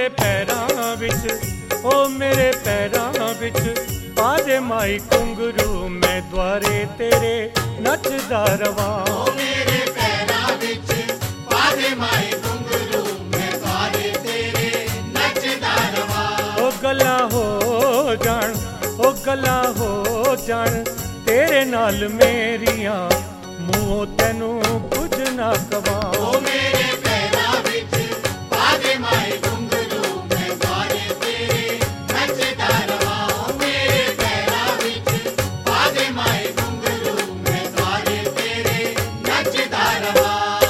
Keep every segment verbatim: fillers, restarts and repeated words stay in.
मेरे पैरां विच, ओ मेरे पैरां विच पा दे माई घुंघरू, मैं द्वारे तेरे नचदा रवां। ओ मेरे पैरां विच पा दे माई घुंघरू, मैं द्वारे तेरे नचदा रवां। ओ गल्लां हो जान, ओ गल्लां हो जान तेरे नाल मेरियां, मूंहों तैनू कुछ ना कवां। ओ मेरे पैरां विच पा दे माई घुंघरू, मैं द्वारे तेरे नचदा रवां। ओ मेरे पैरां विच पा दे माई घुंघरू, मैं द्वारे तेरे नचदा रवां।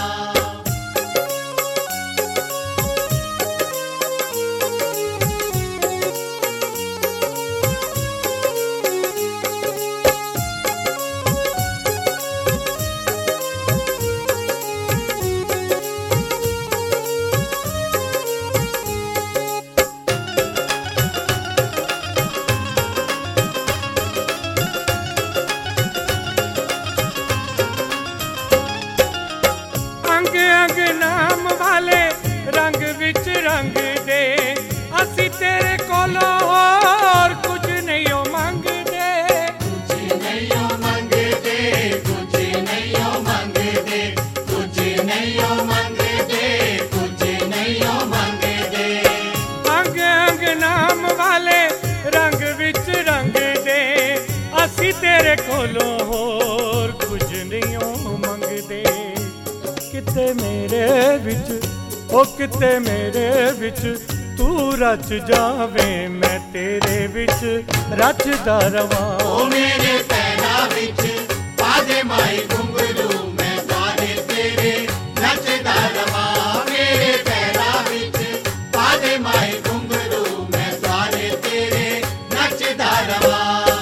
रंग विच रंग दे असी तेरे कोलों होर कुछ नहीं मंगदे। कुछ नहीं मंगदे, कुछ नहीं मंगदे, कुछ नहीं मंगदे, कुछ नहीं मंगदे। अंग अंग नाम वाले रंग विच रंग दे असी तेरे कोलों होर कुछ नहीं मंगदे। किते मेरे विच ओ किते मेरे विच तू रच जावे, मैं तेरे विच रचदा रवां। ओ मेरे पैरां विच पा दे माई घुंघरू, मैं द्वारे तेरे नचदा रवां। मेरे पैरां विच पा दे माई घुंघरू, मैं द्वारे तेरे नचदा रवां।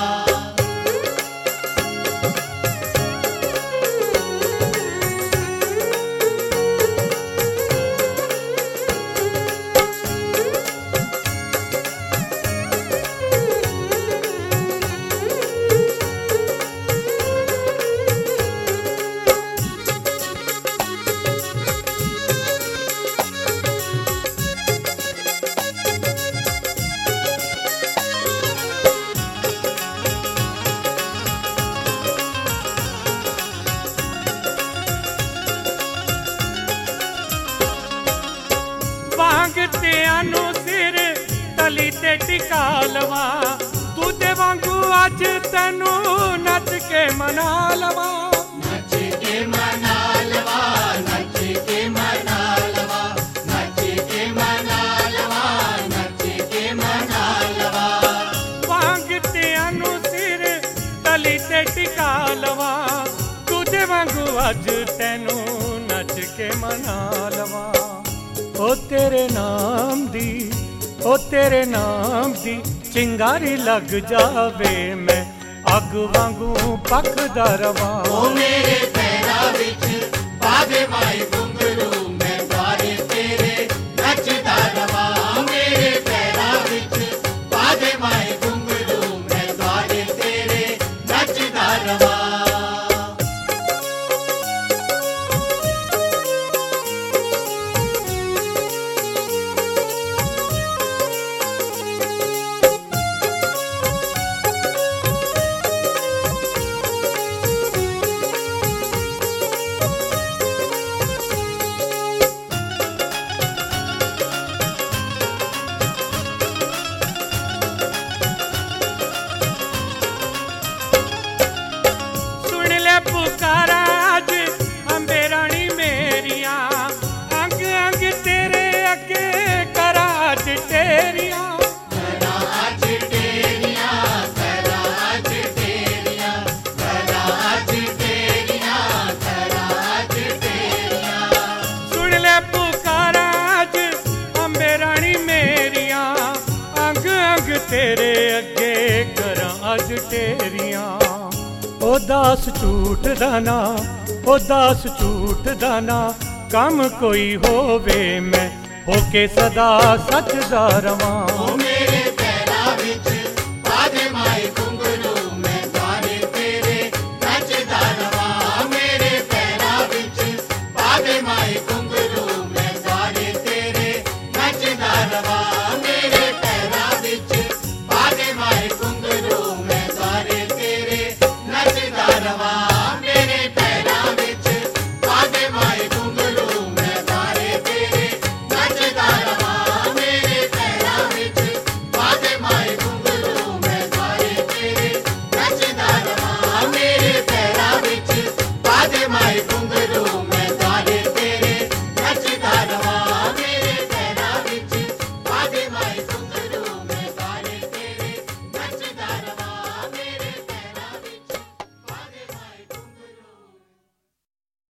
वांगतियां सिर तली ते टिका लवा, दूजे वांगू अज तैनू नच के मना लवा। नच के मना लवा, नच के मना लवा, नच के मना लवा, नच के मना लवा। वांगतियां सिर तली ते टिका लवा, दूजे वांगू अज तैनू नच के मना लवा। ओ तेरे नाम दी, ओ तेरे नाम दी चिंगारी लग जावे, मैं अग वांगू पकदा रवां। ओ मेरे पैरां विच पा दे माई घुंघरू, मैं द्वारे तेरे नचदा रवां। मेरे पैरां विच पा दे माई घुंघरू, मैं द्वारे तेरे नचदा रवां। पुकारा अज अंबे रानी मेरियां, अंग अंग तेरे अगे करा अज तेरियां। करा अज तेरियां, करा अज तेरियां, करा अज तेरियां, करा अज तेरियां। सुन ले पुकारा अज अंबे रानी मेरियां, अंग अंग तेरे अगे करा अज तेरियां। ओ दास झूठ दाना, ओ दास झूठ दाना कम कोई होवे, मैं होके सदा सच दा रवां। ओ मेरे